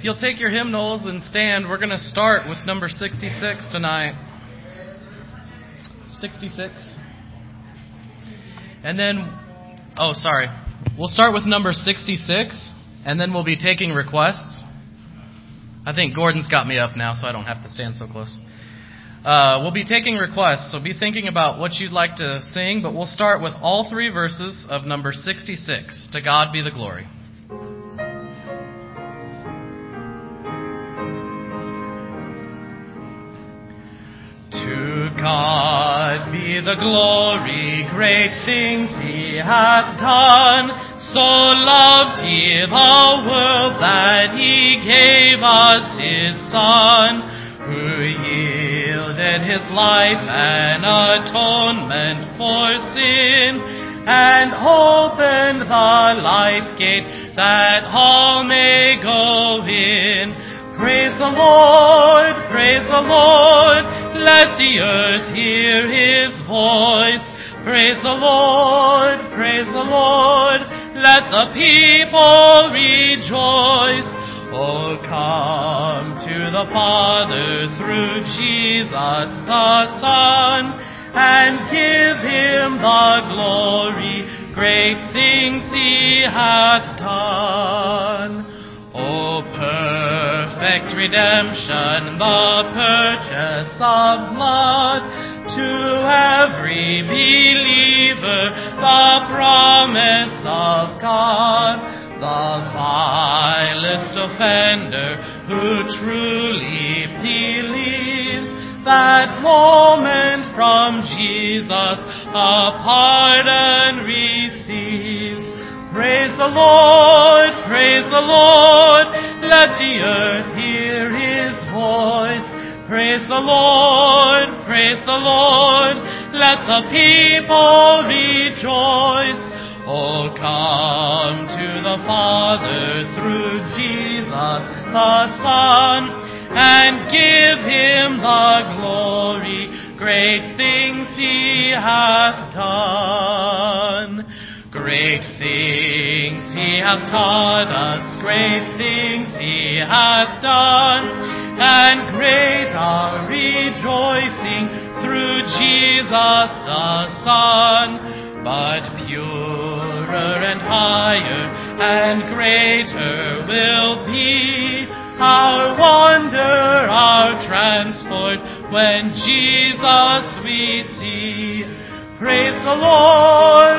you'll take your hymnals and stand, we're going to start with number 66 tonight. 66. And then, we'll start with number 66, and then we'll be taking requests. I think Gordon's got me up now, so I don't have to stand so close. We'll be taking requests, so be thinking about what you'd like to sing, but we'll start with all three verses of number 66, To God Be the Glory. To God be the glory, great things He hath done. So loved He the world that He gave us His Son, who yielded His life an atonement for sin, and opened the life gate that all may go in. Praise the Lord, praise the Lord, let the earth hear His voice. Praise the Lord, let the people rejoice. Oh, come to the Father through Jesus the Son, and give Him the glory, great things He hath done. O perfect redemption, the purchase of blood, to every believer the promise of God. The vilest offender who truly believes that moment from Jesus a pardon receives. Praise the Lord, let the earth hear His voice. Praise the Lord, let the people rejoice. Oh, come to the Father through Jesus the Son, and give Him the glory, great things He hath done. Great things He hath taught us, great things He hath done, and great our rejoicing through Jesus the Son. But purer and higher and greater will be our wonder, our transport, when Jesus we see. Praise the Lord,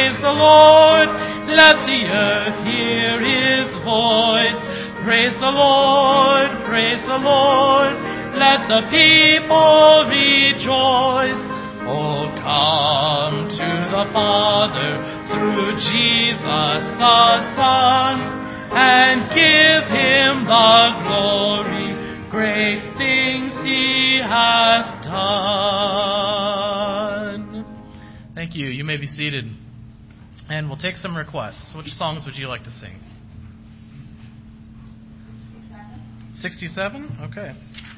let the earth hear His voice. Praise the Lord, let the people rejoice. Oh, come to the Father through Jesus the Son, and give Him the glory, great things He hath done. Thank you. You may be seated. And we'll take some requests. Which songs would you like to sing? 67? Okay.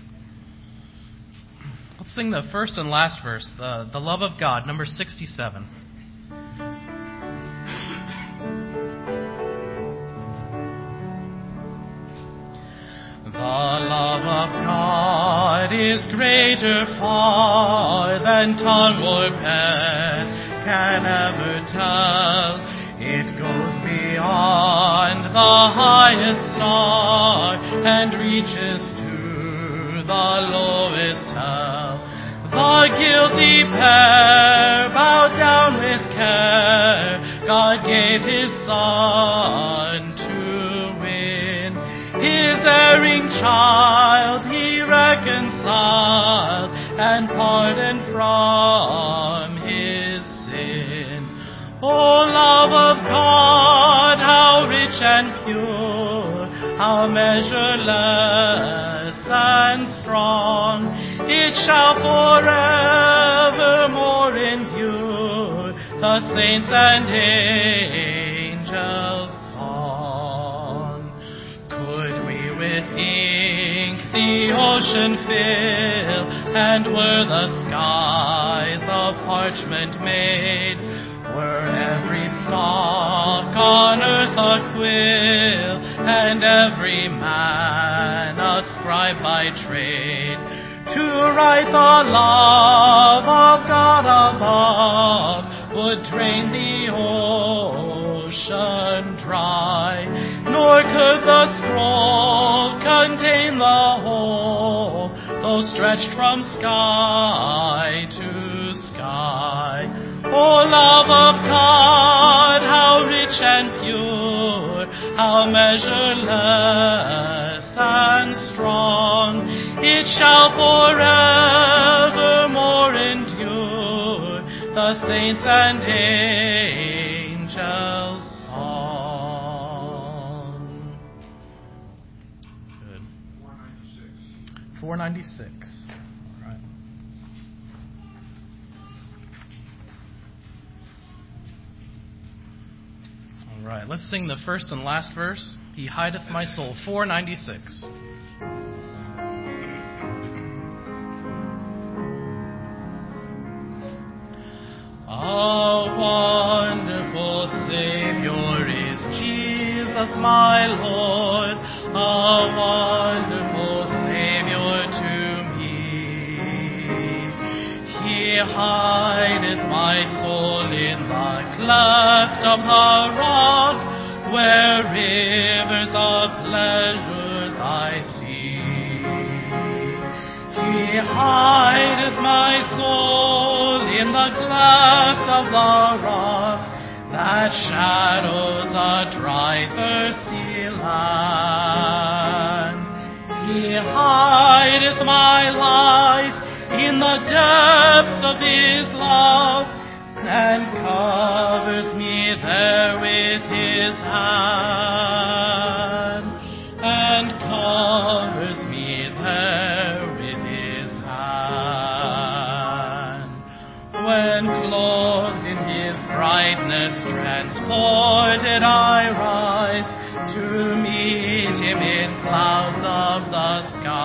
Let's sing the first and last verse, the love of God, number 67. The love of God is greater far than tongue or pen can ever tell. It goes beyond the highest star and reaches to the lowest hell. The guilty pair bowed down with care. God gave His Son to win. His erring child He reconciled and pardoned from his sin. O love of God, how rich and pure, how measureless and strong, it shall forevermore endure the saints and angels' song. Could we with ink the ocean fill, and were the skies of parchment made, were every stalk on earth a quill, and every every man a scribe by trade, to write the love of God above would drain the ocean dry, nor could the scroll contain the whole, though stretched from sky to sky. O love of God, how rich and pure, how measureless and strong, it shall forevermore endure the saints and angels' song. Good. 496. All right. All right. Let's sing the first and last verse. He hideth my soul. 496. A wonderful Savior is Jesus my Lord, a wonderful Savior to me. He hideth my soul in the cleft of the rock, where rivers of pleasures I see. He hideth my soul in the cleft of the rock, that shadows a dry, thirsty land. He hideth my life in the depths of His love, and covers me there with His hand, and covers me there with His hand. When clothed in His brightness, transported I rise to meet Him in clouds of the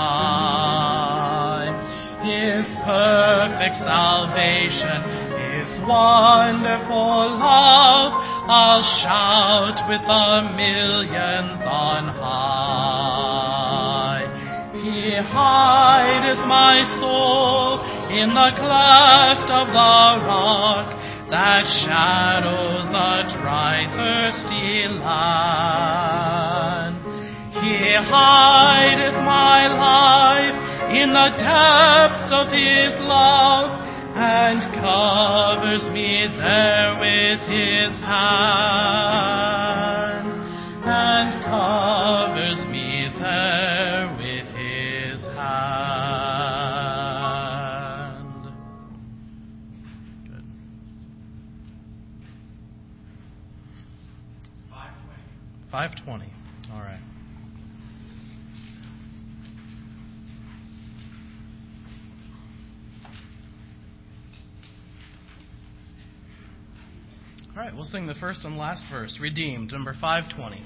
sky. His perfect salvation, His wonderful love, I'll shout with the millions on high. He hideth my soul in the cleft of the rock, that shadows a dry, thirsty land. He hideth my life in the depths of His love, and covers me there with His hand, and covers me there with His hand. Good. 520. All right. All right, we'll sing the first and last verse. Redeemed, number 520.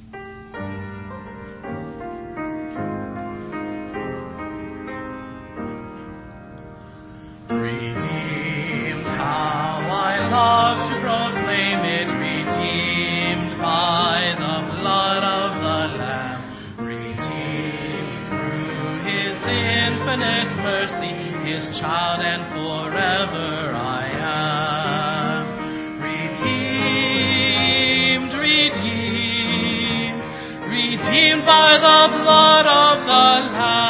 Redeemed, how I love to proclaim it. Redeemed by the blood of the Lamb. Redeemed through His infinite mercy, His child, and forever I am. Redeemed by the blood of the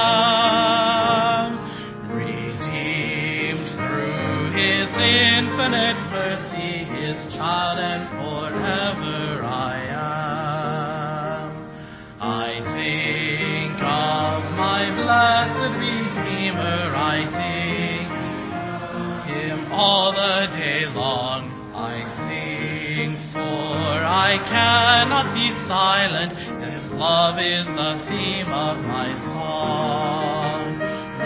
Lamb, redeemed through His infinite mercy, His child, and forever I am. I think of my blessed Redeemer, I think Him all the day long. I sing, for I cannot be silent. His love is the theme of my song.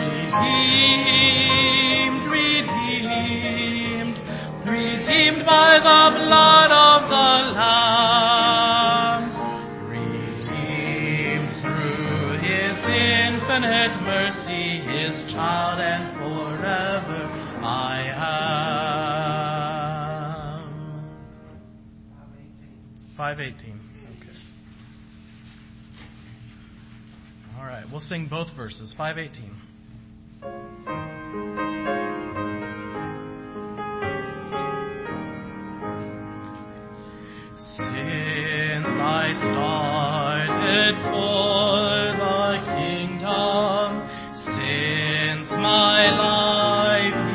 Redeemed, redeemed, redeemed by the blood of the Lamb. Redeemed through His infinite mercy, His child, and forever I am. 518. Okay. right, we'll sing both verses, 518. Since I started for the kingdom, since my life He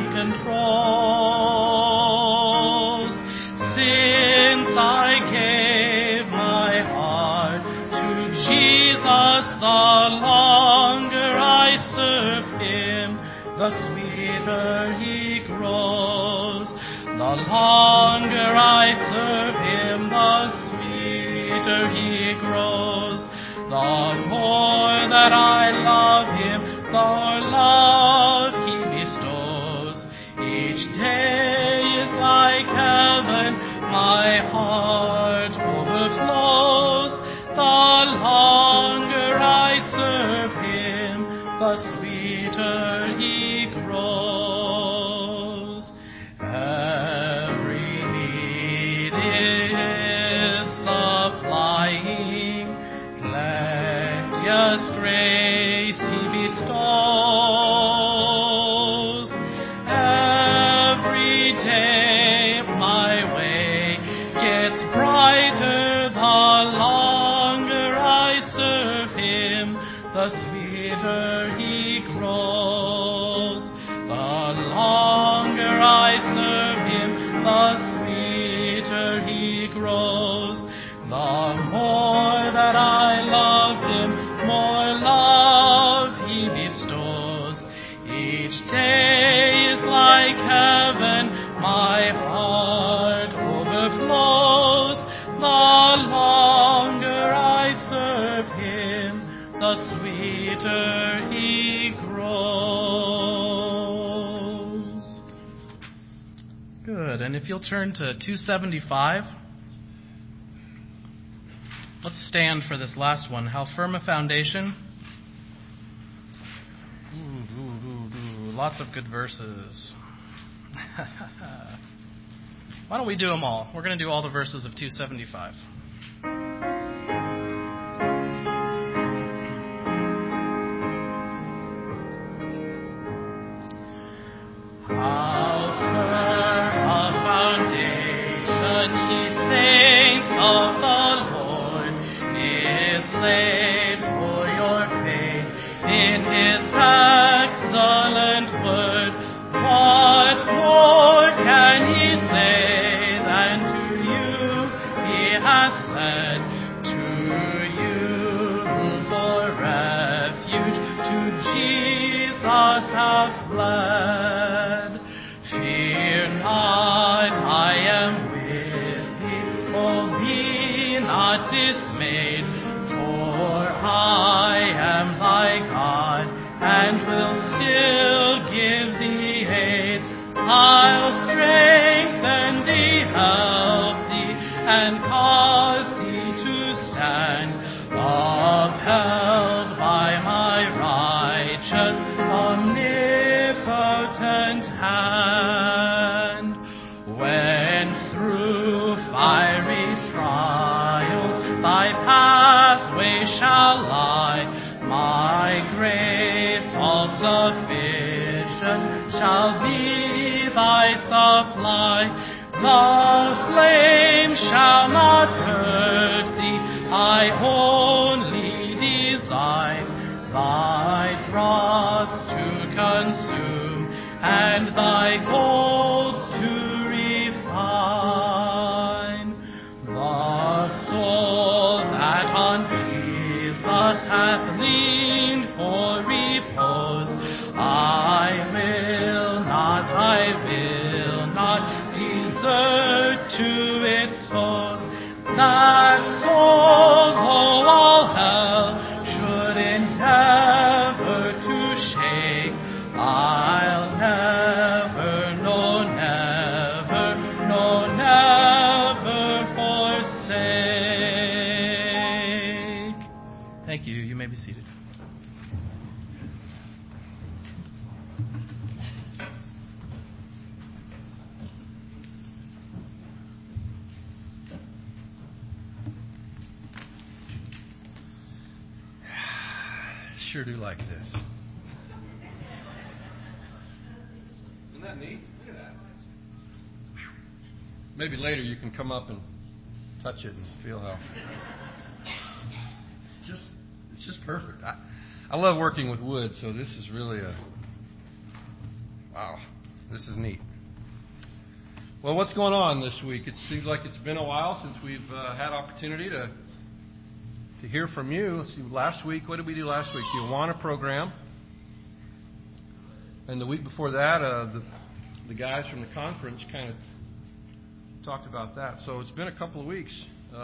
controls, since I gave my heart to Jesus, the longer I serve Him, the sweeter He grows. The longer I serve Him, the sweeter He grows. The more that I love Him, the more love He bestows. Each day is like heaven, my heart overflows. The longer I serve Him, the sweeter He grows. Every need is supplying, plenteous grace He bestows. Every day my way gets brighter, the longer I serve Him, the sweeter He grows. The longer I serve Him, the sweeter He grows. The more that I love Him, more love He bestows. Each day is like heaven, my heart overflows. The longer I serve Him, the sweeter He grows. Good. And if you'll turn to 275, let's stand for this last one. How firm a foundation. Lots of good verses. Why don't we do them all? We're going to do all the verses of 275. How firm a foundation, ye saints of the Lord, is laid for your faith in His excellent word. What more can He say than to you He has said? To you for refuge to Jesus have fled. Fear not, I am with thee. Oh, be not dismayed, for I am thy God, and will still give thee aid. I'll strengthen thee, help thee, and cause thee to stand, upheld by my righteous, omnipotent hand. When through fiery trials thy pathway shall lie, my grace all sufficient shall be thy supply. The flame shall not hurt thee, I only design thy dross to consume, and thy gold to refine. The soul that on Jesus hath leaned for repose, I will not desert to its foes. That soul, though all hell should endeavor to shake, I'll never, no never forsake. Thank you. You may be seated. sure do like this. Isn't that neat? Look at that. Maybe later you can come up and touch it and feel how it's just perfect. I love working with wood, so this is really wow. This is neat. Well, what's going on this week? It seems like it's been a while since we've had opportunity to hear from you. Let's see, last week, what did we do last week? The Awana program. And the week before that, the guys from the conference kind of talked about that. So it's been a couple of weeks.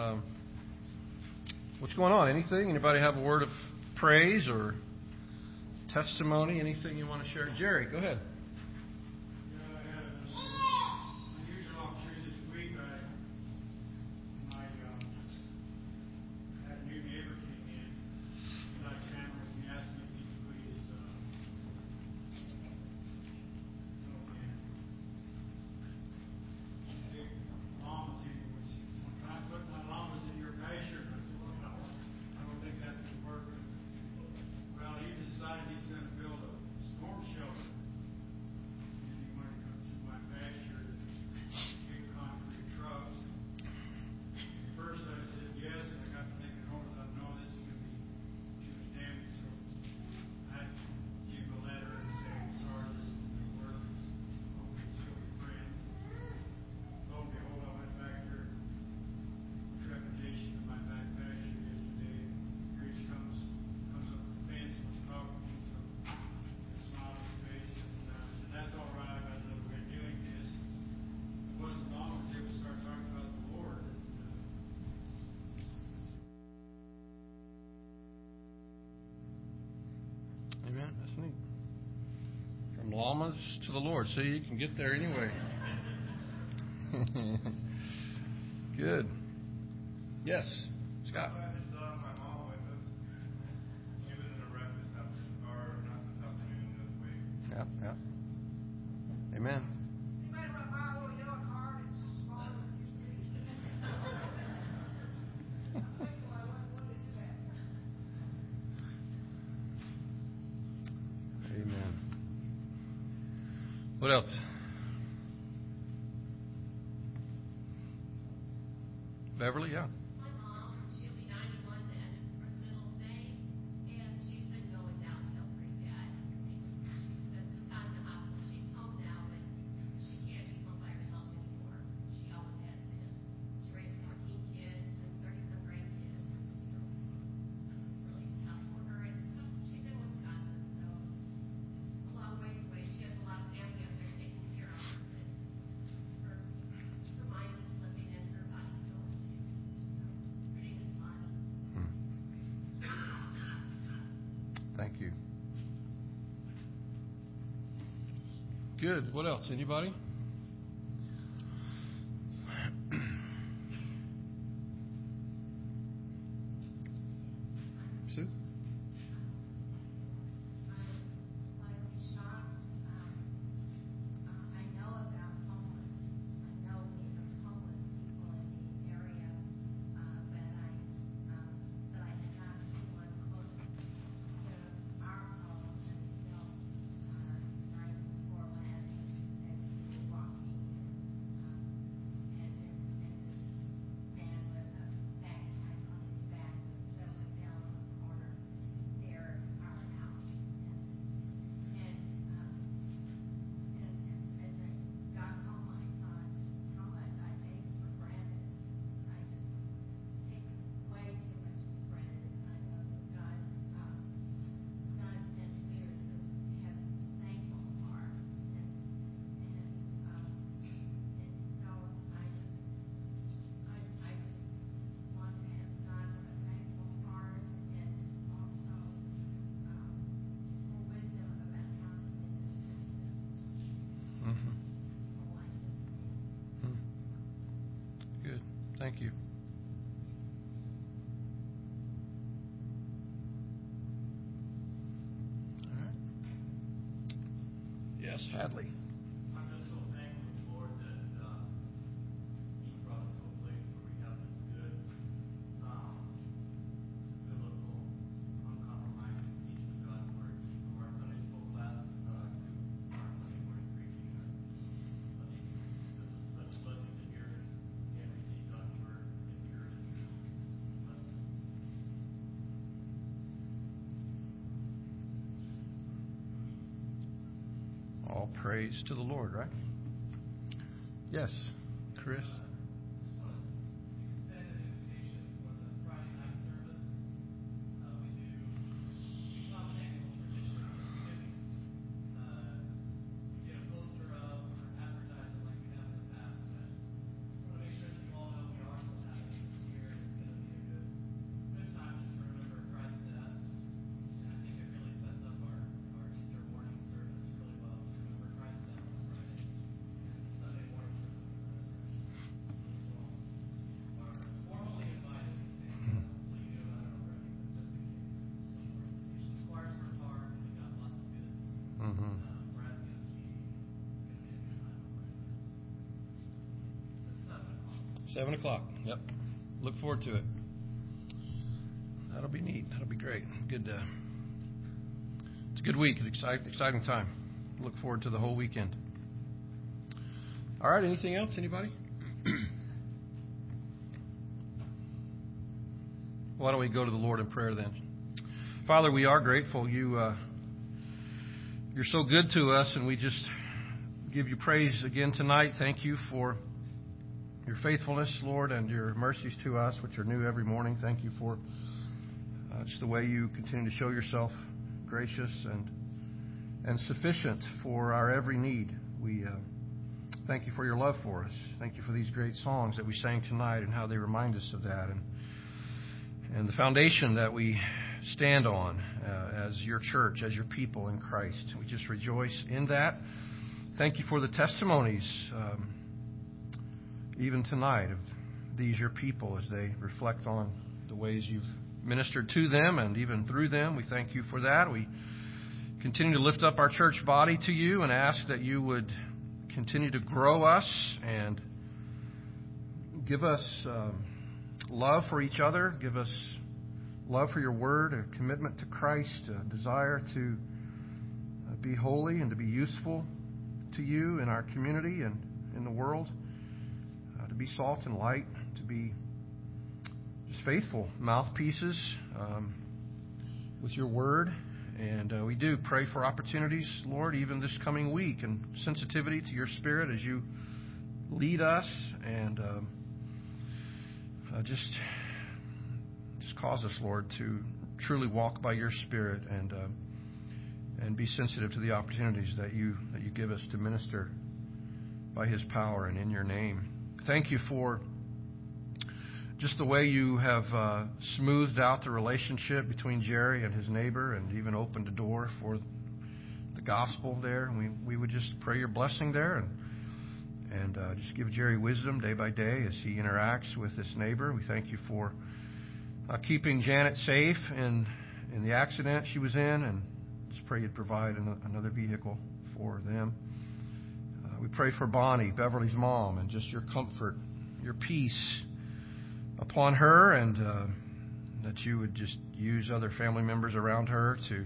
What's going on? Anything? Anybody have a word of praise or testimony? Anything you want to share? Jerry, go ahead. Amen. That's neat. From llamas to the Lord. See, you can get there anyway. Good. Yes, Scott. Yeah, yeah. Amen. Amen. What else? Beverly, yeah. My mom, she'll be 91 the end of the middle of May, and she's been going downhill pretty bad. She spent some time in the hospital. She's home now, but she can't keep home by herself anymore. She always has been. She raised 14 kids and 30-some grandkids. It's really tough for her. And she's in Wisconsin, so it's a long ways away. She has a lot of family up there taking care of her, but her mind is slipping and her body's going too. Thank you. Good. What else? Anybody? Sue? Good. Thank you. All right. Yes, Hadley. I'm just so thankful to the Lord that He brought us to a place where we have this good, biblical, uncompromising teaching of Praise to the Lord, right? Yes, Chris. Mm-hmm. 7 o'clock. Yep. Look forward to it. That'll be neat. That'll be great. Good. It's a good week. An exciting time. Look forward to the whole weekend. All right. Anything else? Anybody? Why don't we go to the Lord in prayer then? Father, we are grateful. You're so good to us, and we just give you praise again tonight. Thank you for your faithfulness, Lord, and your mercies to us, which are new every morning. Thank you for just the way you continue to show yourself gracious and sufficient for our every need. We thank you for your love for us. Thank you for these great songs that we sang tonight and how they remind us of that, and the foundation that we stand on as your church, as your people in Christ. We just rejoice in that. Thank you for the testimonies, even tonight, of these your people as they reflect on the ways you've ministered to them and even through them. We thank you for that. We continue to lift up our church body to you and ask that you would continue to grow us and give us love for each other. Give us love for your word, a commitment to Christ, a desire to be holy and to be useful to you in our community and in the world, to be salt and light, to be just faithful mouthpieces with your word. And we do pray for opportunities, Lord, even this coming week, and sensitivity to your Spirit as you lead us, and just cause us, Lord, to truly walk by your Spirit and be sensitive to the opportunities that you give us to minister by his power and in your name. Thank you for just the way you have smoothed out the relationship between Jerry and his neighbor, and even opened a door for the gospel there. And we would just pray your blessing there, and just give Jerry wisdom day by day as he interacts with this neighbor. We thank you for keeping Janet safe in the accident she was in, and just pray you'd provide another vehicle for them. We pray for Bonnie, Beverly's mom, and just your comfort, your peace upon her, and that you would just use other family members around her to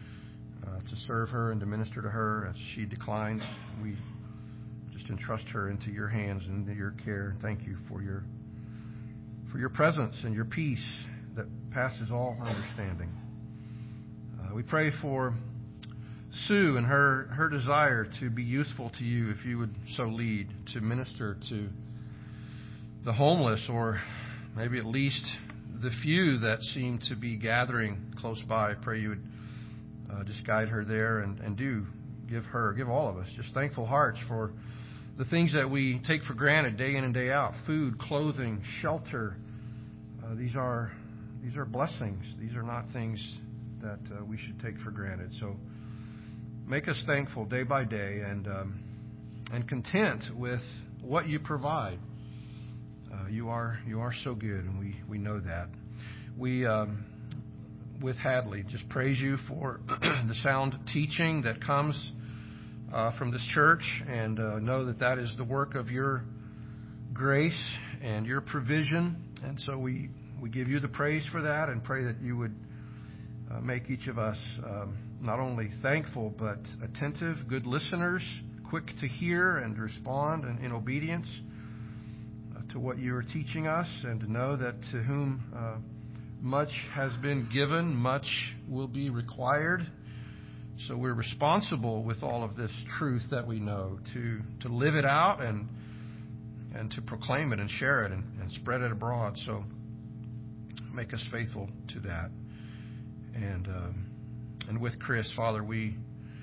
serve her and to minister to her as she declines. We just entrust her into your hands and into your care. Thank you for your presence and your peace that passes all understanding. We pray for Sue and her desire to be useful to you, if you would so lead, to minister to the homeless, or maybe at least the few that seem to be gathering close by. I pray you would just guide her there, and do give all of us just thankful hearts for the things that we take for granted day in and day out: food, clothing, shelter. These are blessings. These are not things that we should take for granted. So make us thankful day by day, and content with what you provide. You are so good, and we know that. We with Hadley just praise you for the sound teaching that comes from this church, and know that is the work of your grace and your provision. And so we give you the praise for that, and pray that you would make each of us not only thankful but attentive, good listeners, quick to hear and respond in obedience to what you are teaching us, and to know that to whom much has been given, much will be required. So we're responsible with all of this truth that we know to live it out and to proclaim it and share it and spread it abroad. So make us faithful to that. And with Chris, Father, we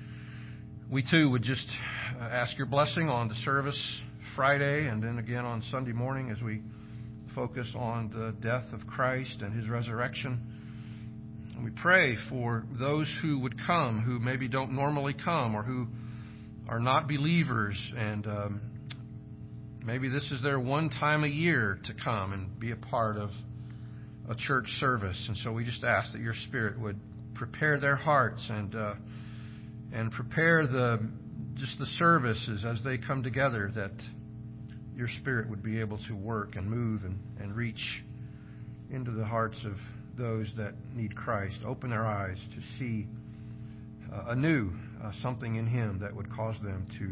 too would just ask your blessing on the service Friday and then again on Sunday morning as we focus on the death of Christ and his resurrection. And we pray for those who would come, who maybe don't normally come or who are not believers, and maybe this is their one time a year to come and be a part of a church service. And so we just ask that your Spirit would prepare their hearts and prepare the services as they come together, that your Spirit would be able to work and move and reach into the hearts of those that need Christ. Open their eyes to see anew something in him that would cause them to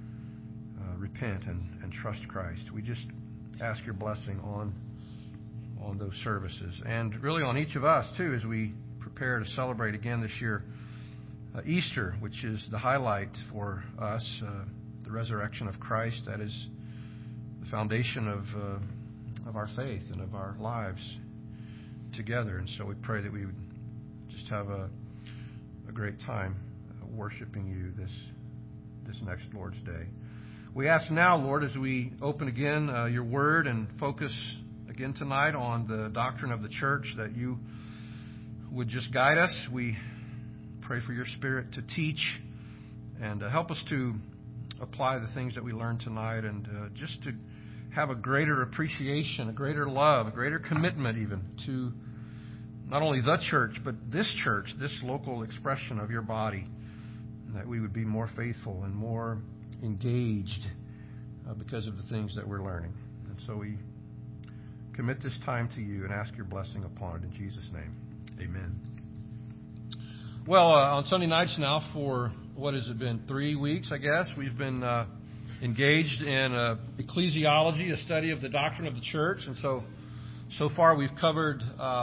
repent and trust Christ. We just ask your blessing on those services, and really on each of us too, as we prepare to celebrate again this year Easter, which is the highlight for us, the resurrection of Christ. That is the foundation of our faith and of our lives together. And so we pray that we would just have a great time worshiping you this next Lord's Day. We ask now, Lord, as we open again your word and focus again tonight on the doctrine of the church, that you would just guide us. We pray for your Spirit to teach and help us to apply the things that we learned tonight, and just to have a greater appreciation, a greater love, a greater commitment even to not only the church, but this church, this local expression of your body, and that we would be more faithful and more engaged because of the things that we're learning. And so we commit this time to you and ask your blessing upon it in Jesus' name. Amen. Well, on Sunday nights now, for what has it been, 3 weeks, I guess, we've been engaged in ecclesiology, a study of the doctrine of the church. And so far we've covered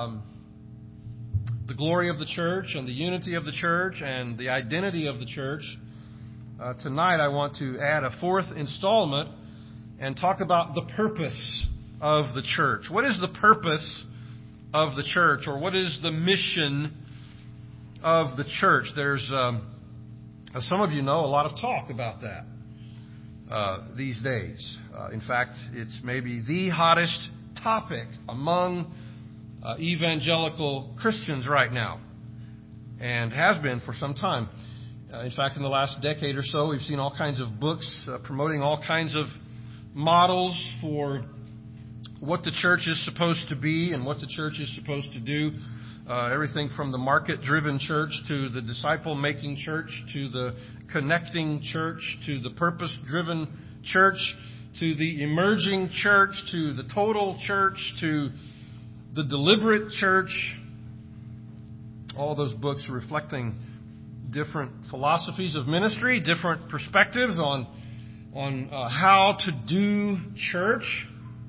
the glory of the church and the unity of the church and the identity of the church. Tonight I want to add a fourth installment and talk about the purpose of the church. What is the purpose of the church, or what is the mission of the church? There's, as some of you know, a lot of talk about that these days. In fact, it's maybe the hottest topic among evangelical Christians right now, and has been for some time. In fact, in the last decade or so, we've seen all kinds of books promoting all kinds of models for what the church is supposed to be and what the church is supposed to do. Everything from the market-driven church to the disciple-making church to the connecting church to the purpose-driven church to the emerging church to the total church to the deliberate church. All those books are reflecting different philosophies of ministry, different perspectives on how to do church.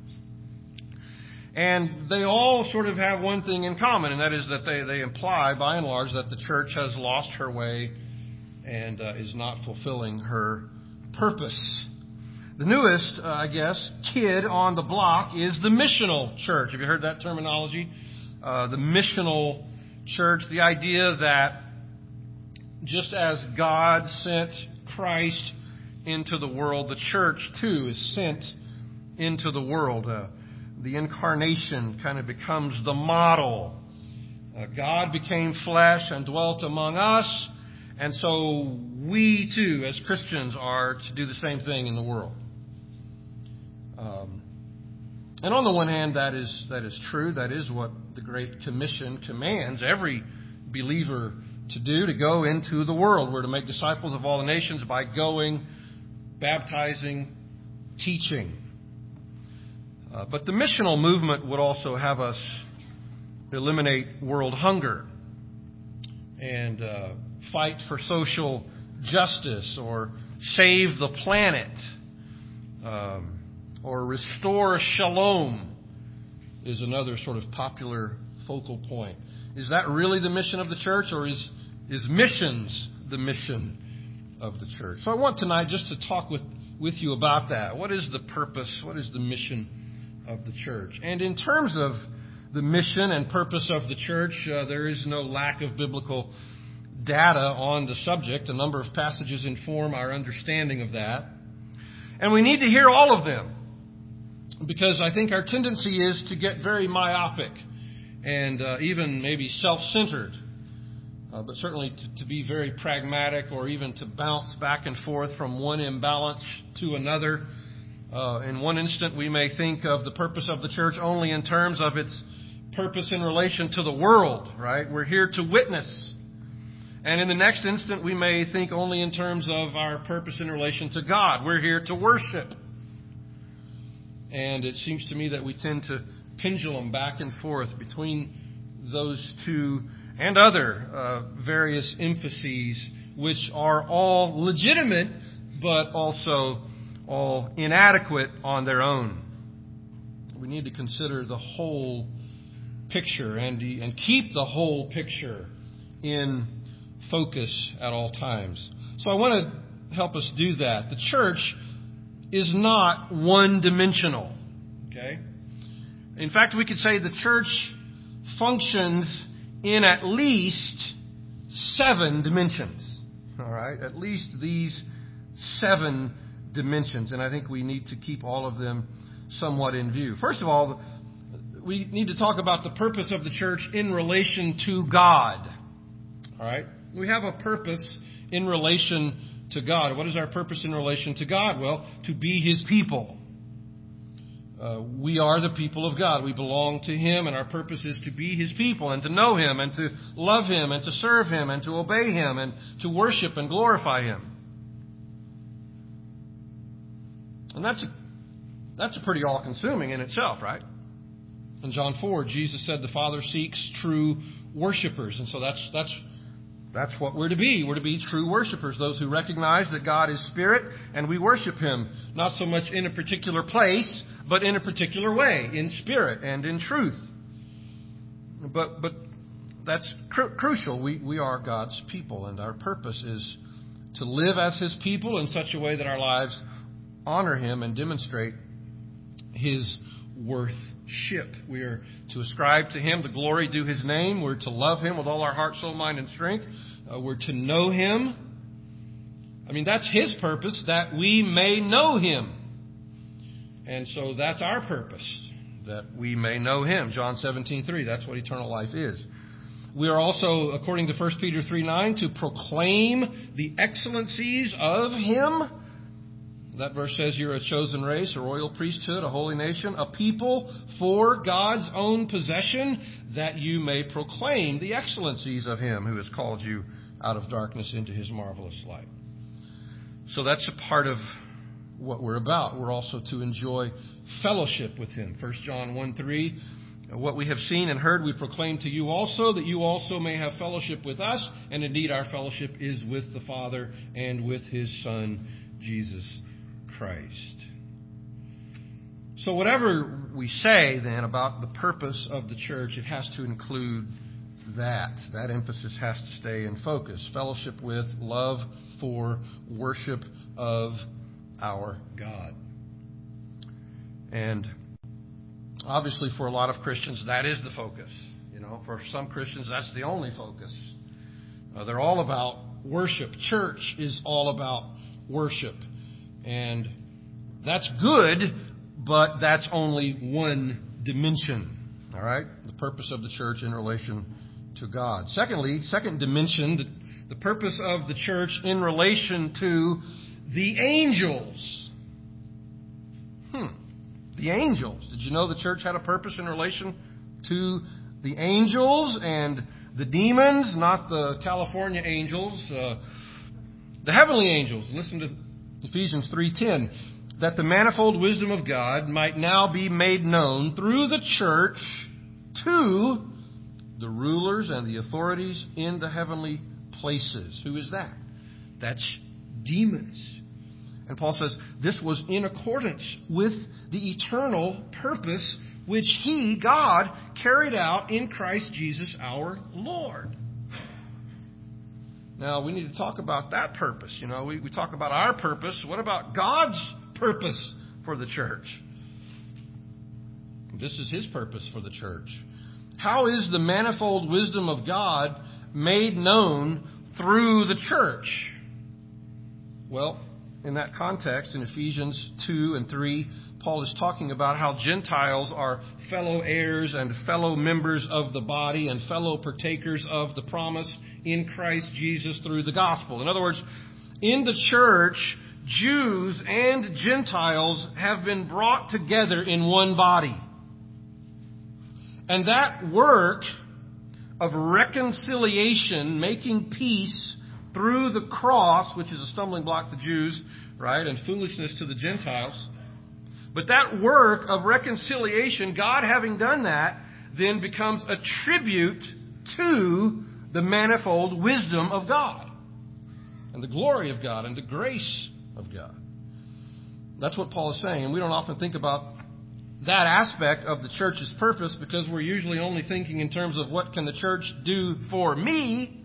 And they all sort of have one thing in common, and that is that they imply, by and large, that the church has lost her way and is not fulfilling her purpose. The newest, kid on the block is the missional church. Have you heard that terminology? The missional church, the idea that just as God sent Christ into the world, the church, too, is sent into the world. The incarnation kind of becomes the model. God became flesh and dwelt among us, and so we too, as Christians, are to do the same thing in the world. And on the one hand, that is true. That is what the Great Commission commands every believer to do, to go into the world. We're to make disciples of all the nations by going, baptizing, teaching. But the missional movement would also have us eliminate world hunger and fight for social justice, or save the planet, or restore shalom is another sort of popular focal point. Is that really the mission of the church, or is missions the mission of the church? So I want tonight just to talk with you about that. What is the purpose? What is the mission of the church? And in terms of the mission and purpose of the church, there is no lack of biblical data on the subject. A number of passages inform our understanding of that. And we need to hear all of them, because I think our tendency is to get very myopic and even maybe self-centered, but certainly to be very pragmatic, or even to bounce back and forth from one imbalance to another. In one instant, we may think of the purpose of the church only in terms of its purpose in relation to the world, right? We're here to witness. And in the next instant, we may think only in terms of our purpose in relation to God. We're here to worship. And it seems to me that we tend to pendulum back and forth between those two and other various emphases, which are all legitimate, but also all inadequate on their own. We need to consider the whole picture and keep the whole picture in focus at all times. So I want to help us do that. The church is not one-dimensional. Okay? In fact, we could say the church functions in at least 7 dimensions. All right? At least these 7 dimensions. And I think we need to keep all of them somewhat in view. First of all, we need to talk about the purpose of the church in relation to God. All right? We have a purpose in relation to God. What is our purpose in relation to God? Well, to be His people. We are the people of God. We belong to Him, and our purpose is to be His people and to know Him and to love Him and to serve Him and to obey Him and to worship and glorify Him. And that's a pretty all-consuming in itself, right? In John 4, Jesus said the Father seeks true worshipers. And so that's what we're to be. We're to be true worshipers, those who recognize that God is Spirit and we worship Him, not so much in a particular place, but in a particular way, in spirit and in truth. But that's crucial. We are God's people, and our purpose is to live as His people in such a way that our lives honor Him and demonstrate His worthship. We are to ascribe to Him the glory due His name. We're to love Him with all our heart, soul, mind, and strength. We're to know Him. I mean, that's His purpose, that we may know Him. And so that's our purpose, that we may know Him. John 17:3, that's what eternal life is. We are also, according to 1 Peter 3:9, to proclaim the excellencies of Him. That verse says you're a chosen race, a royal priesthood, a holy nation, a people for God's own possession, that you may proclaim the excellencies of Him who has called you out of darkness into His marvelous light. So that's a part of what we're about. We're also to enjoy fellowship with Him. 1 John 1:3, what we have seen and heard we proclaim to you also, that you also may have fellowship with us. And indeed our fellowship is with the Father and with His Son, Jesus Christ. So whatever we say then about the purpose of the church, it has to include that. That emphasis has to stay in focus. Fellowship with, love for, worship of our God. And obviously for a lot of Christians, that is the focus. For some Christians, that's the only focus. They're all about worship. Church is all about worship. And that's good, but that's only one dimension. All right? The purpose of the church in relation to God. Secondly, second dimension, the purpose of the church in relation to the angels. The angels. Did you know the church had a purpose in relation to the angels and the demons, not the California angels, the heavenly angels? Listen to Ephesians 3:10, that the manifold wisdom of God might now be made known through the church to the rulers and the authorities in the heavenly places. Who is that? That's demons. And Paul says this was in accordance with the eternal purpose which He, God, carried out in Christ Jesus our Lord. Now, we need to talk about that purpose. You know, we talk about our purpose. What about God's purpose for the church? This is His purpose for the church. How is the manifold wisdom of God made known through the church? Well, in that context, in Ephesians 2 and 3, Paul is talking about how Gentiles are fellow heirs and fellow members of the body and fellow partakers of the promise in Christ Jesus through the gospel. In other words, in the church, Jews and Gentiles have been brought together in one body. And that work of reconciliation, making peace through the cross, which is a stumbling block to Jews, right, and foolishness to the Gentiles. But that work of reconciliation, God having done that, then becomes a tribute to the manifold wisdom of God and the glory of God and the grace of God. That's what Paul is saying. And we don't often think about that aspect of the church's purpose because we're usually only thinking in terms of what can the church do for me.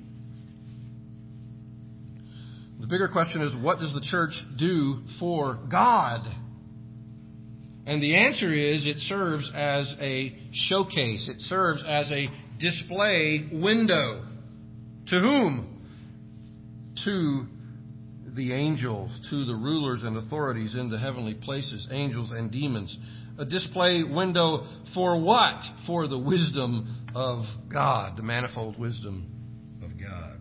The bigger question is, what does the church do for God? And the answer is, it serves as a showcase. It serves as a display window. To whom? To the angels, to the rulers and authorities in the heavenly places, angels and demons. A display window for what? For the wisdom of God, the manifold wisdom of God.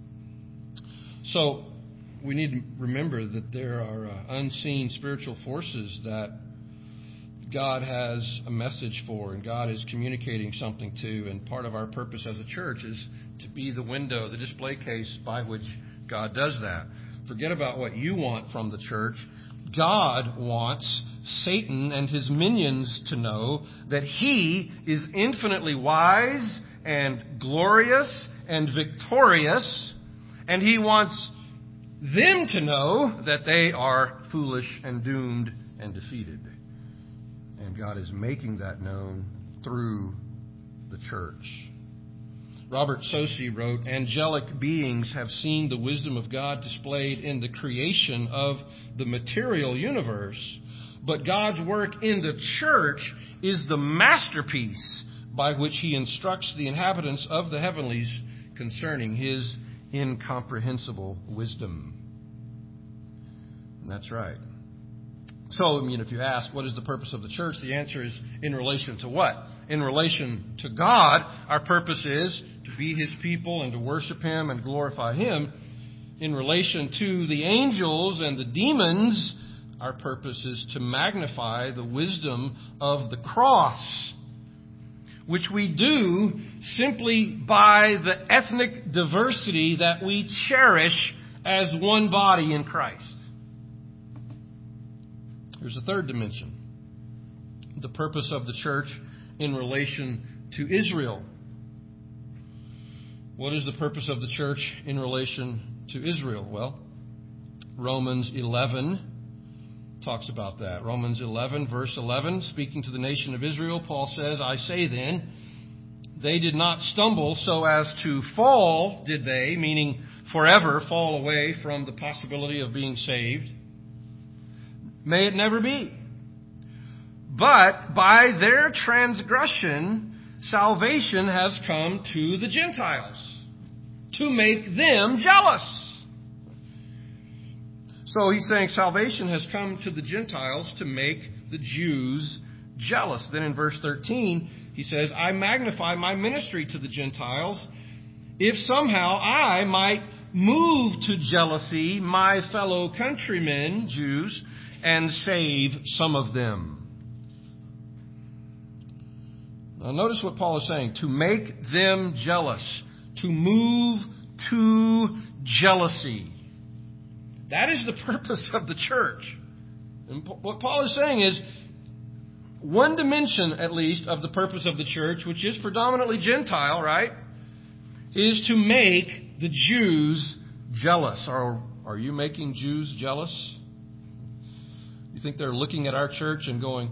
So, we need to remember that there are unseen spiritual forces that God has a message for and God is communicating something to. And part of our purpose as a church is to be the window, the display case by which God does that. Forget about what you want from the church. God wants Satan and his minions to know that he is infinitely wise and glorious and victorious. And he wants them to know that they are foolish and doomed and defeated. And God is making that known through the church. Robert Saucy wrote, "Angelic beings have seen the wisdom of God displayed in the creation of the material universe, but God's work in the church is the masterpiece by which He instructs the inhabitants of the heavenlies concerning His incomprehensible wisdom." And that's right. So, if you ask, what is the purpose of the church? The answer is in relation to what? In relation to God, our purpose is to be His people and to worship Him and glorify Him. In relation to the angels and the demons, our purpose is to magnify the wisdom of the cross, which we do simply by the ethnic diversity that we cherish as one body in Christ. There's a third dimension. The purpose of the church in relation to Israel. What is the purpose of the church in relation to Israel? Well, Romans 11 talks about that. Romans 11, verse 11, speaking to the nation of Israel, Paul says, "I say then, they did not stumble so as to fall, did they?" Meaning forever fall away from the possibility of being saved. May it never be. But by their transgression, salvation has come to the Gentiles to make them jealous. So he's saying salvation has come to the Gentiles to make the Jews jealous. Then in verse 13, he says, "I magnify my ministry to the Gentiles, if somehow I might move to jealousy my fellow countrymen, Jews, and save some of them." Now notice what Paul is saying. To make them jealous. To move to jealousy. That is the purpose of the church. And what Paul is saying is, one dimension at least of the purpose of the church, which is predominantly Gentile, right, is to make the Jews jealous. Are you making Jews jealous? You think they're looking at our church and going,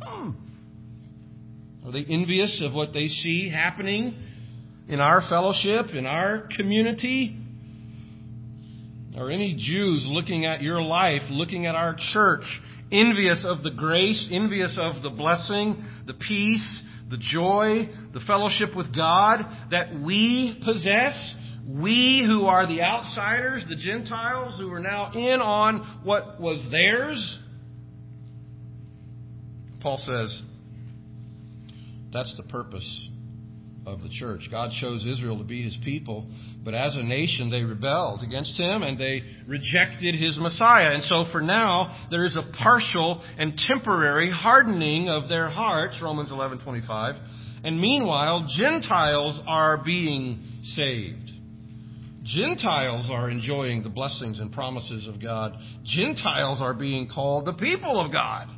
Are they envious of what they see happening in our fellowship, in our community? or any Jews looking at your life, looking at our church, envious of the grace, envious of the blessing, the peace, the joy, the fellowship with God that we possess, we who are the outsiders, the Gentiles who are now in on what was theirs, Paul says, that's the purpose of the church. God chose Israel to be His people, but as a nation they rebelled against Him and they rejected His Messiah. And so for now, there is a partial and temporary hardening of their hearts, Romans 11:25. And meanwhile, Gentiles are being saved. Gentiles are enjoying the blessings and promises of God. Gentiles are being called the people of God.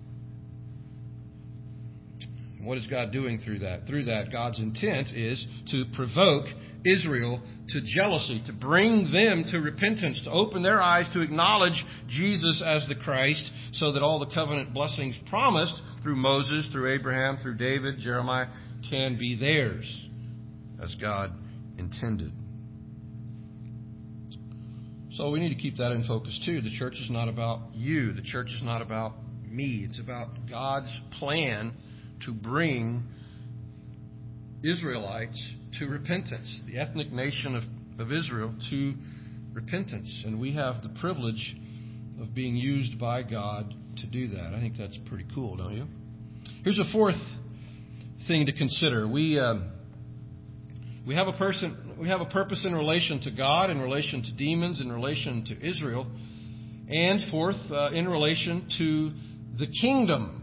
What is God doing through that? Through that, God's intent is to provoke Israel to jealousy, to bring them to repentance, to open their eyes to acknowledge Jesus as the Christ, so that all the covenant blessings promised through Moses, through Abraham, through David, Jeremiah, can be theirs as God intended. So we need to keep that in focus too. The church is not about you. The church is not about me. It's about God's plan to bring Israelites to repentance, the ethnic nation of Israel to repentance. And we have the privilege of being used by God to do that. I think that's pretty cool, don't you? Here's a fourth thing to consider. We have a purpose in relation to God, in relation to demons, in relation to Israel, and fourth, in relation to the kingdom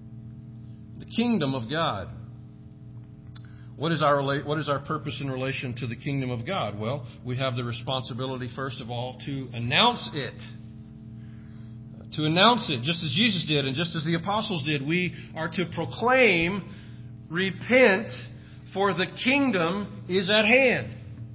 of God. What is our purpose in relation to the kingdom of God? Well, we have the responsibility, first of all, to announce it. To announce it, just as Jesus did and just as the apostles did. We are to proclaim, repent, for the kingdom is at hand.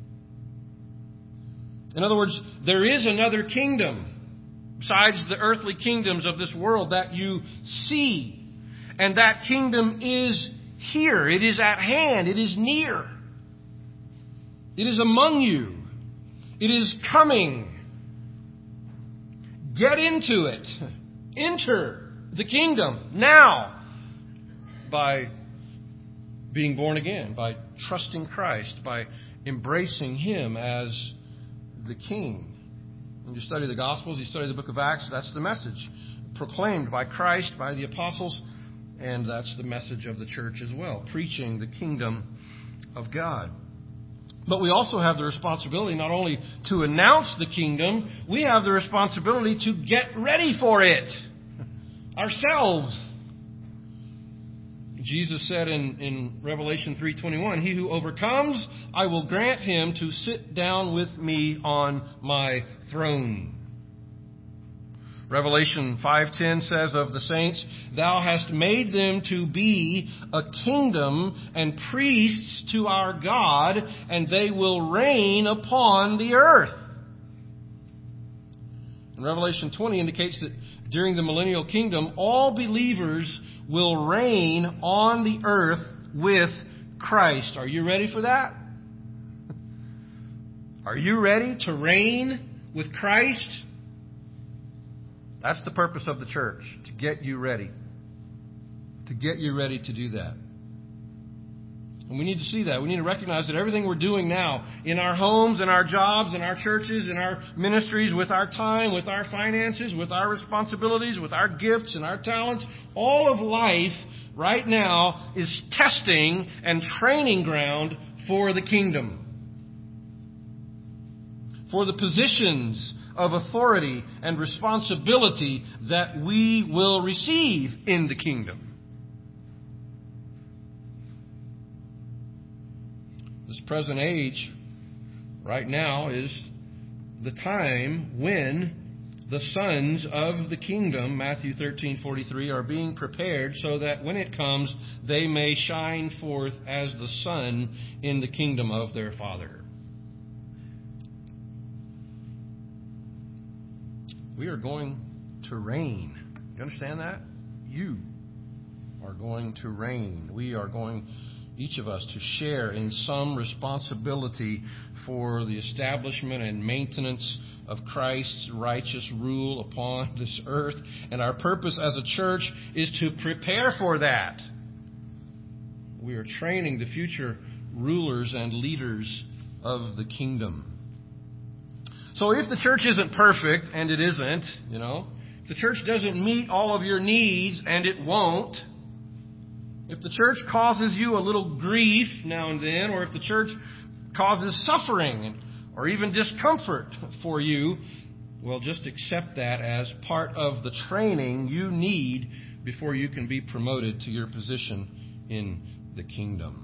In other words, there is another kingdom besides the earthly kingdoms of this world that you see. And that kingdom is here. It is at hand. It is near. It is among you. It is coming. Get into it. Enter the kingdom now by being born again, by trusting Christ, by embracing Him as the King. When you study the Gospels, you study the book of Acts, that's the message proclaimed by Christ, by the apostles. And that's the message of the church as well, preaching the kingdom of God. But we also have the responsibility not only to announce the kingdom, we have the responsibility to get ready for it ourselves. Jesus said in Revelation 3:21, "He who overcomes, I will grant him to sit down with me on my throne." Revelation 5:10 says of the saints, "Thou hast made them to be a kingdom and priests to our God, and they will reign upon the earth." And Revelation 20 indicates that during the millennial kingdom, all believers will reign on the earth with Christ. Are you ready for that? Are you ready to reign with Christ? That's the purpose of the church, to get you ready. To get you ready to do that. And we need to see that. We need to recognize that everything we're doing now, in our homes, in our jobs, in our churches, in our ministries, with our time, with our finances, with our responsibilities, with our gifts and our talents, all of life right now is testing and training ground for the kingdom. For the positions of authority and responsibility that we will receive in the kingdom. This present age, right now, is the time when the sons of the kingdom, Matthew 13:43, are being prepared so that when it comes, they may shine forth as the sun in the kingdom of their Father. We are going to reign. You understand that? You are going to reign. We are going each of us, to share in some responsibility for the establishment and maintenance of Christ's righteous rule upon this earth. And our purpose as a church is to prepare for that. We are training the future rulers and leaders of the kingdom. So if the church isn't perfect, and it isn't, if the church doesn't meet all of your needs, and it won't, if the church causes you a little grief now and then, or if the church causes suffering or even discomfort for you, well, just accept that as part of the training you need before you can be promoted to your position in the kingdom.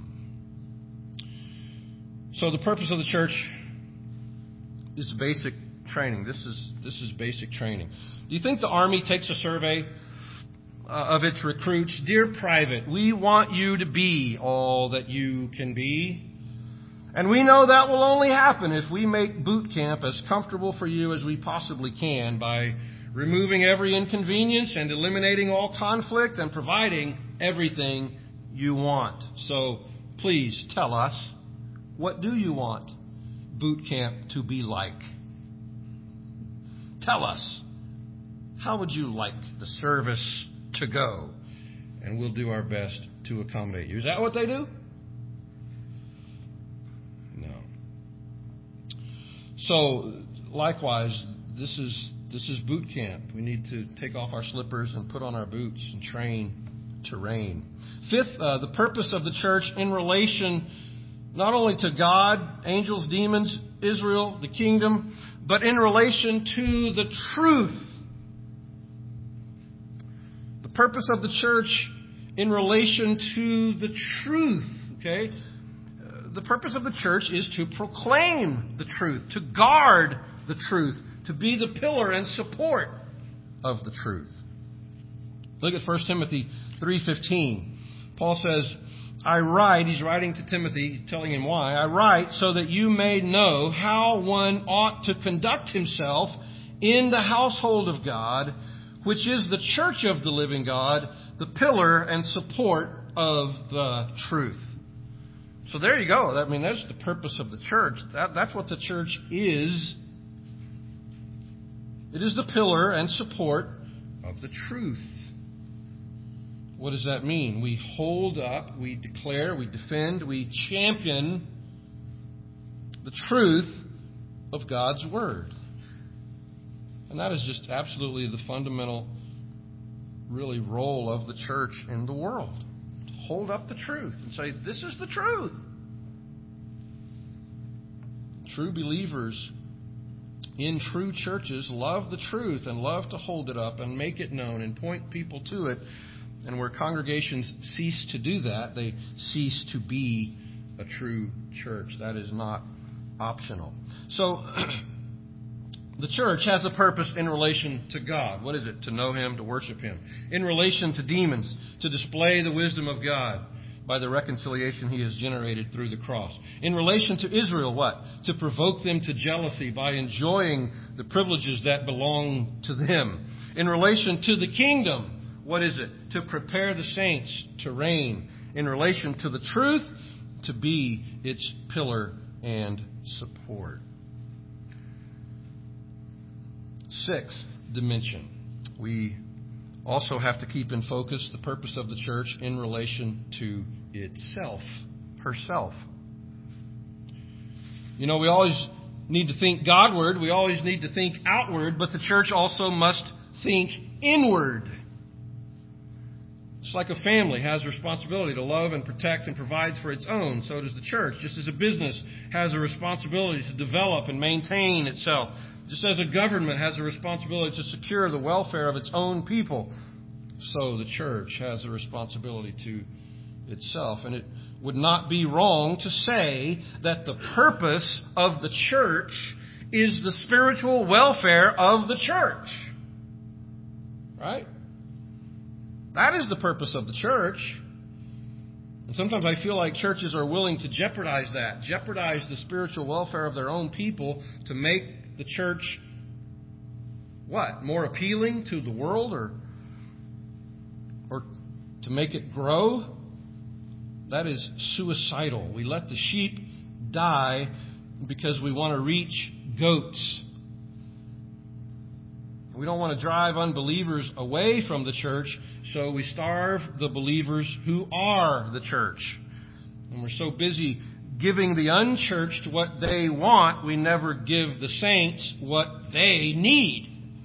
So the purpose of the church is basic training. This is basic training. Do you think the Army takes a survey of its recruits? Dear private, we want you to be all that you can be. And we know that will only happen if we make boot camp as comfortable for you as we possibly can by removing every inconvenience and eliminating all conflict and providing everything you want. So please tell us, what do you want boot camp to be like? Tell us, how would you like the service to go? And we'll do our best to accommodate you. Is that what they do? No. So, likewise, this is boot camp. We need to take off our slippers and put on our boots and train to reign. Fifth, the purpose of the church in relation not only to God, angels, demons, Israel, the kingdom, but in relation to the truth. The purpose of the church in relation to the truth. Okay? The purpose of the church is to proclaim the truth, to guard the truth, to be the pillar and support of the truth. Look at 1 Timothy 3:15. Paul says, I write, he's writing to Timothy, telling him why, I write so that you may know how one ought to conduct himself in the household of God, which is the church of the living God, the pillar and support of the truth. So there you go. I mean, that's the purpose of the church. That's what the church is. It is the pillar and support of the truth. What does that mean? We hold up, we declare, we defend, we champion the truth of God's Word. And that is just absolutely the fundamental, really, role of the church in the world. To hold up the truth and say, this is the truth. True believers in true churches love the truth and love to hold it up and make it known and point people to it. And where congregations cease to do that, they cease to be a true church. That is not optional. So, the church has a purpose in relation to God. What is it? To know Him, to worship Him. In relation to demons, to display the wisdom of God by the reconciliation He has generated through the cross. In relation to Israel, what? To provoke them to jealousy by enjoying the privileges that belong to them. In relation to the kingdom, what is it? To prepare the saints to reign. In relation to the truth, to be its pillar and support. Sixth dimension. We also have to keep in focus the purpose of the church in relation to itself, herself. We always need to think Godward. We always need to think outward, but the church also must think inward. Just like a family has a responsibility to love and protect and provide for its own, so does the church. Just as a business has a responsibility to develop and maintain itself, just as a government has a responsibility to secure the welfare of its own people, so the church has a responsibility to itself. And it would not be wrong to say that the purpose of the church is the spiritual welfare of the church. Right? That is the purpose of the church. And sometimes I feel like churches are willing to jeopardize that, jeopardize the spiritual welfare of their own people to make the church, what? More appealing to the world or to make it grow? That is suicidal. We let the sheep die because we want to reach goats. We don't want to drive unbelievers away from the church, so we starve the believers who are the church. And we're so busy giving the unchurched what they want, we never give the saints what they need.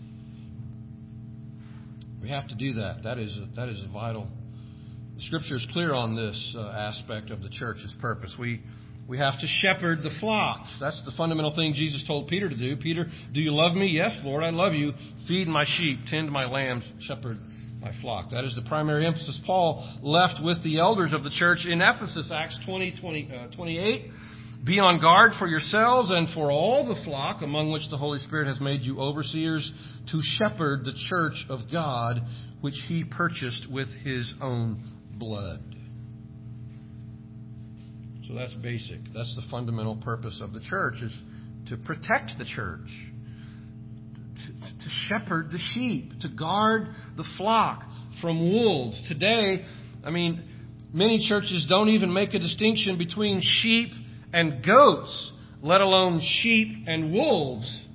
We have to do that. That is a vital. The Scripture is clear on this aspect of the church's purpose. We have to shepherd the flock. That's the fundamental thing Jesus told Peter to do. Peter, do you love me? Yes, Lord, I love you. Feed my sheep, tend my lambs, shepherd my flock. That is the primary emphasis Paul left with the elders of the church in Ephesus, Acts 28. Be on guard for yourselves and for all the flock among which the Holy Spirit has made you overseers to shepherd the church of God, which he purchased with his own blood. So that's basic. That's the fundamental purpose of the church, is to protect the church, to shepherd the sheep, to guard the flock from wolves. Today, many churches don't even make a distinction between sheep and goats, let alone sheep and wolves.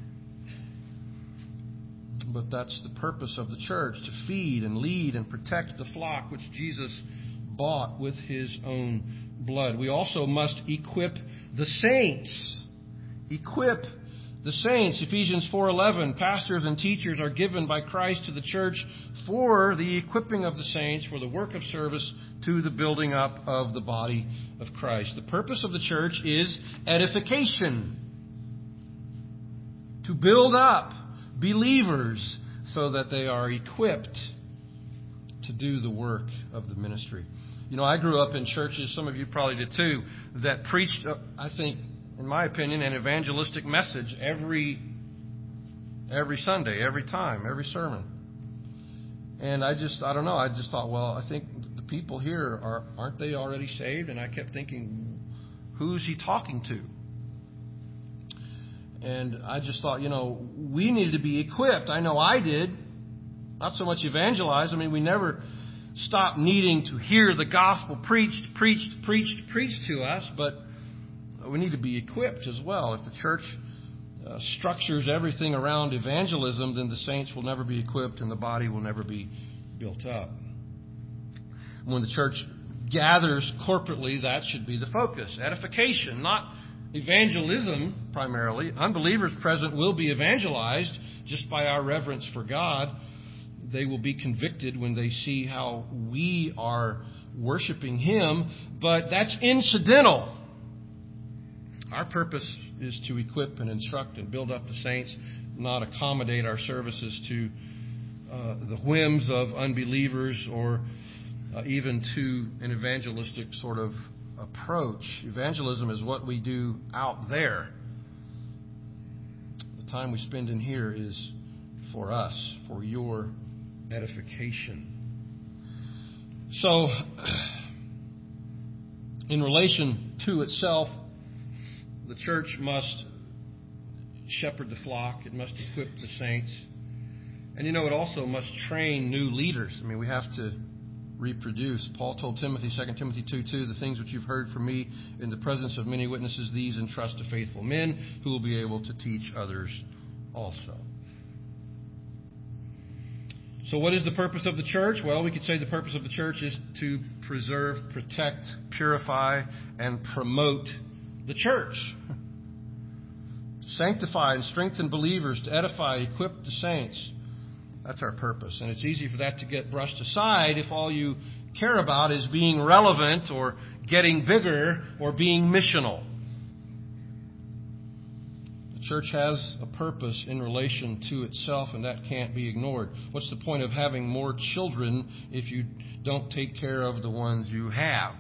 But that's the purpose of the church, to feed and lead and protect the flock which Jesus bought with his own blood. We also must equip the saints. Equip the saints. Ephesians 4:11, pastors and teachers are given by Christ to the church for the equipping of the saints, for the work of service to the building up of the body of Christ. The purpose of the church is edification. To build up believers so that they are equipped to do the work of the ministry. I grew up in churches, some of you probably did too, that preached, I think, in my opinion, an evangelistic message every Sunday, every time, every sermon. And I don't know, I just thought, well, I think the people here, aren't they already saved? And I kept thinking, who's he talking to? And I just thought, we needed to be equipped. I know I did. Not so much evangelize. We never stopped needing to hear the gospel preached to us, but we need to be equipped as well. If the church structures everything around evangelism, then the saints will never be equipped and the body will never be built up. When the church gathers corporately, that should be the focus. Edification, not evangelism primarily. Unbelievers present will be evangelized just by our reverence for God. They will be convicted when they see how we are worshiping Him, but that's incidental. Our purpose is to equip and instruct and build up the saints, not accommodate our services to the whims of unbelievers or even to an evangelistic sort of approach. Evangelism is what we do out there. The time we spend in here is for us, for your edification. So, in relation to itself, the church must shepherd the flock. It must equip the saints. And it also must train new leaders. We have to reproduce. Paul told Timothy, 2 Timothy 2:2, the things which you've heard from me in the presence of many witnesses, these entrust to faithful men who will be able to teach others also. So what is the purpose of the church? Well, we could say the purpose of the church is to preserve, protect, purify, and promote the church. To sanctify and strengthen believers, to edify, equip the saints. That's our purpose. And it's easy for that to get brushed aside if all you care about is being relevant or getting bigger or being missional. The church has a purpose in relation to itself, and that can't be ignored. What's the point of having more children if you don't take care of the ones you have?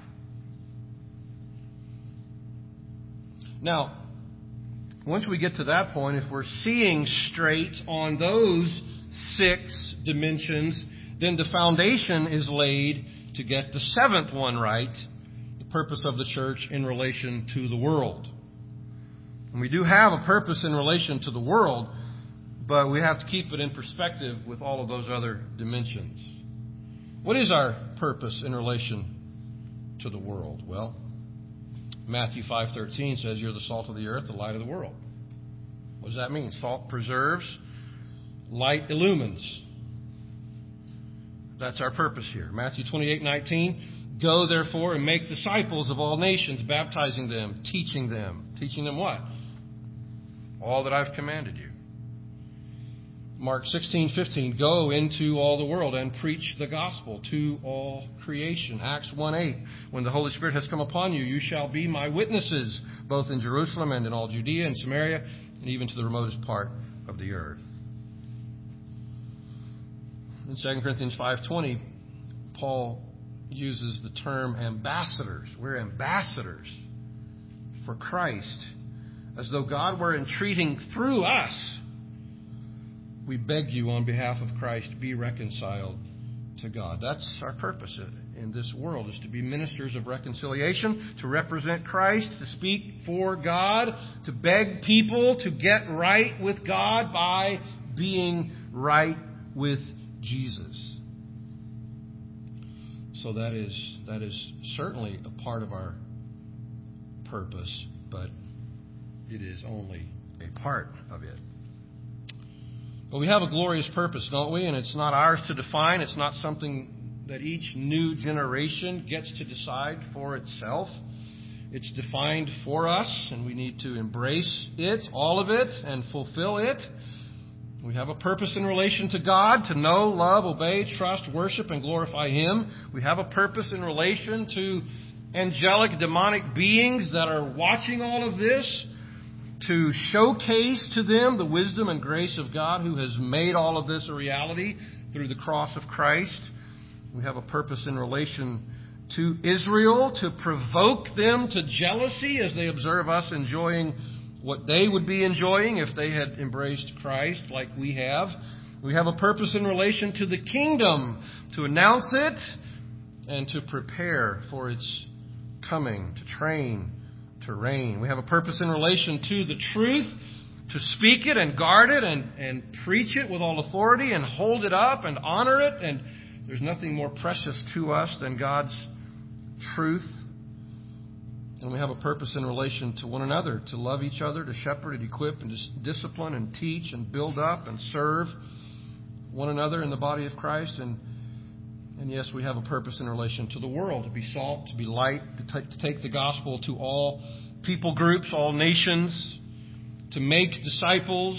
Now, once we get to that point, if we're seeing straight on those 6 dimensions, then the foundation is laid to get the 7th one right, the purpose of the church in relation to the world. And we do have a purpose in relation to the world, but we have to keep it in perspective with all of those other dimensions. What is our purpose in relation to the world. Well, Matthew 5:13 says you're the salt of the earth, the light of the world. What does that mean? Salt preserves, light illumines. That's our purpose here. Matthew 28:19, go therefore and make disciples of all nations, baptizing them, teaching them. Teaching them what? All that I've commanded you. Mark 16:15, go into all the world and preach the gospel to all creation. Acts 1:8, when the Holy Spirit has come upon you, you shall be my witnesses, both in Jerusalem and in all Judea and Samaria, and even to the remotest part of the earth. In 2 Corinthians 5:20, Paul uses the term ambassadors. We're ambassadors for Christ, as though God were entreating through us. We beg you on behalf of Christ, be reconciled to God. That's our purpose in this world, is to be ministers of reconciliation, to represent Christ, to speak for God, to beg people to get right with God by being right with Jesus. So that is certainly a part of our purpose, but it is only a part of it. But we have a glorious purpose, don't we? And it's not ours to define. It's not something that each new generation gets to decide for itself. It's defined for us, and we need to embrace it, all of it, and fulfill it. We have a purpose in relation to God, to know, love, obey, trust, worship, and glorify Him. We have a purpose in relation to angelic, demonic beings that are watching all of this, to showcase to them the wisdom and grace of God who has made all of this a reality through the cross of Christ. We have a purpose in relation to Israel, to provoke them to jealousy as they observe us enjoying what they would be enjoying if they had embraced Christ like we have. We have a purpose in relation to the kingdom, to announce it and to prepare for its coming, to train, to reign. We have a purpose in relation to the truth, to speak it and guard it and preach it with all authority and hold it up and honor it. And there's nothing more precious to us than God's truth. And we have a purpose in relation to one another, to love each other, to shepherd and equip and discipline and teach and build up and serve one another in the body of Christ. And yes, we have a purpose in relation to the world, to be salt, to be light, to take the gospel to all people groups, all nations, to make disciples,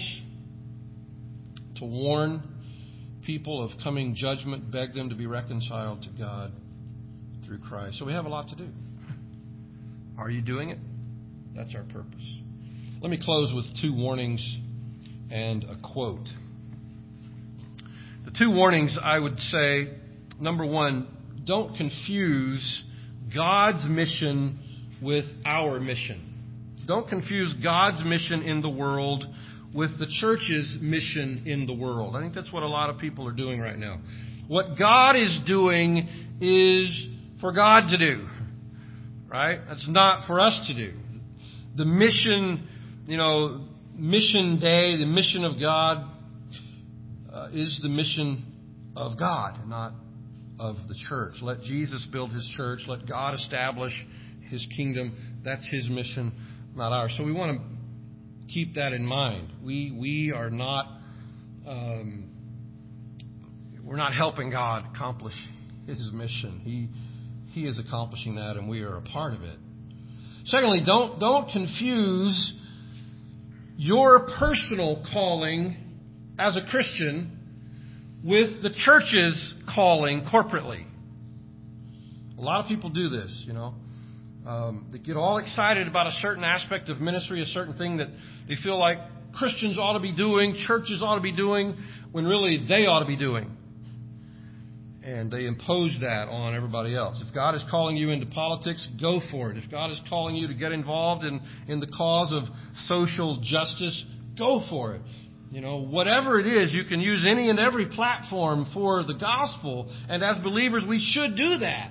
to warn people of coming judgment, beg them to be reconciled to God through Christ. So we have a lot to do. Are you doing it? That's our purpose. Let me close with two warnings and a quote. The two warnings, I would say, number one, don't confuse God's mission with our mission. Don't confuse God's mission in the world with the church's mission in the world. I think that's what a lot of people are doing right now. What God is doing is for God to do, right? That's not for us to do. The mission, mission day, the mission of God is the mission of God, not of the church. Let Jesus build His church. Let God establish His kingdom. That's His mission, not ours. So we want to keep that in mind. We are not we're not helping God accomplish His mission. He is accomplishing that, and we are a part of it. Secondly, don't confuse your personal calling as a Christian with the church's calling corporately. A lot of people do this, They get all excited about a certain aspect of ministry, a certain thing that they feel like Christians ought to be doing, churches ought to be doing, when really they ought to be doing. And they impose that on everybody else. If God is calling you into politics, go for it. If God is calling you to get involved in the cause of social justice, go for it. Whatever it is, you can use any and every platform for the gospel. And as believers, we should do that.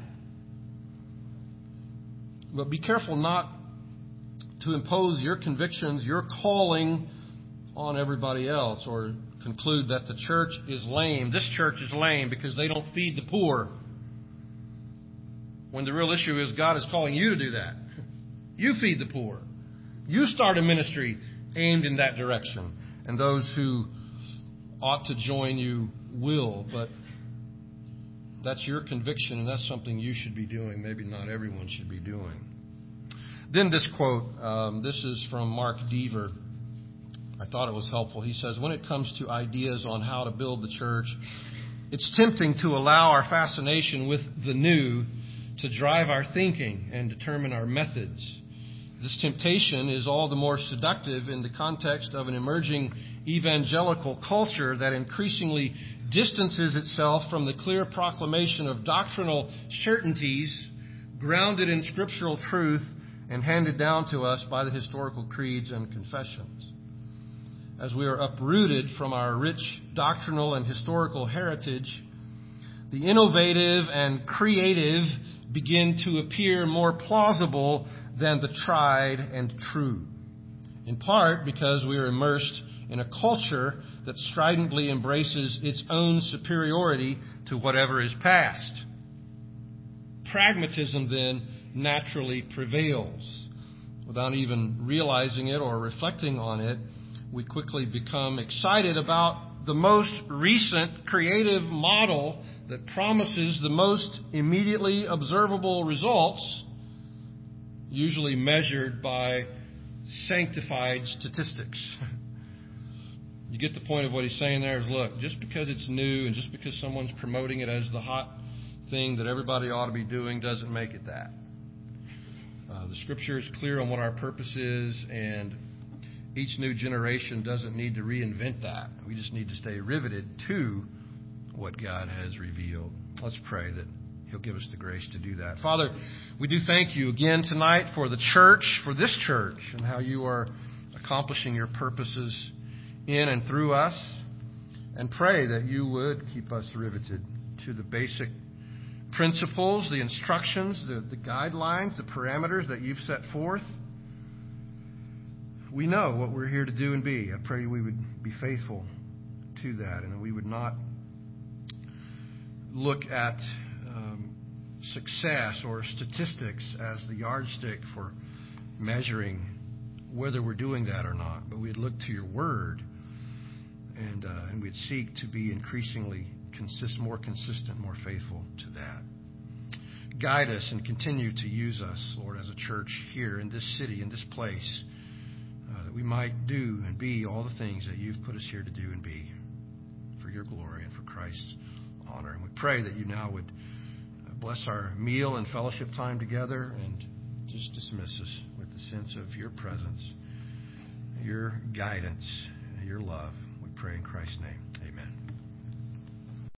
But be careful not to impose your convictions, your calling on everybody else, or conclude that the church is lame. This church is lame because they don't feed the poor. when the real issue is God is calling you to do that. You feed the poor. You start a ministry aimed in that direction. And those who ought to join you will, but that's your conviction, and that's something you should be doing. Maybe not everyone should be doing. Then this quote, this is from Mark Deaver. I thought it was helpful. He says, when it comes to ideas on how to build the church, it's tempting to allow our fascination with the new to drive our thinking and determine our methods. This temptation is all the more seductive in the context of an emerging evangelical culture that increasingly distances itself from the clear proclamation of doctrinal certainties grounded in scriptural truth and handed down to us by the historical creeds and confessions. As we are uprooted from our rich doctrinal and historical heritage, the innovative and creative begin to appear more plausible than the tried and true. In part because we are immersed in a culture that stridently embraces its own superiority to whatever is past. Pragmatism then naturally prevails. Without even realizing it or reflecting on it, we quickly become excited about the most recent creative model that promises the most immediately observable results, usually measured by sanctified statistics. You get the point of what he's saying there is, look, just because it's new and just because someone's promoting it as the hot thing that everybody ought to be doing doesn't make it that. The Scripture is clear on what our purpose is, and each new generation doesn't need to reinvent that. We just need to stay riveted to what God has revealed. Let's pray that He'll give us the grace to do that. Father, we do thank you again tonight for the church, for this church, and how you are accomplishing your purposes in and through us, and pray that you would keep us riveted to the basic principles, the instructions, the guidelines, the parameters that you've set forth. We know what we're here to do and be. I pray we would be faithful to that, and we would not look at success or statistics as the yardstick for measuring whether we're doing that or not, but we'd look to your word, and we'd seek to be increasingly more consistent, more faithful to that. Guide us and continue to use us, Lord, as a church here in this city, in this place, that we might do and be all the things that you've put us here to do and be for your glory and for Christ's honor. And we pray that you now would bless our meal and fellowship time together and just dismiss us with the sense of your presence, your guidance, your love. We pray in Christ's name. Amen.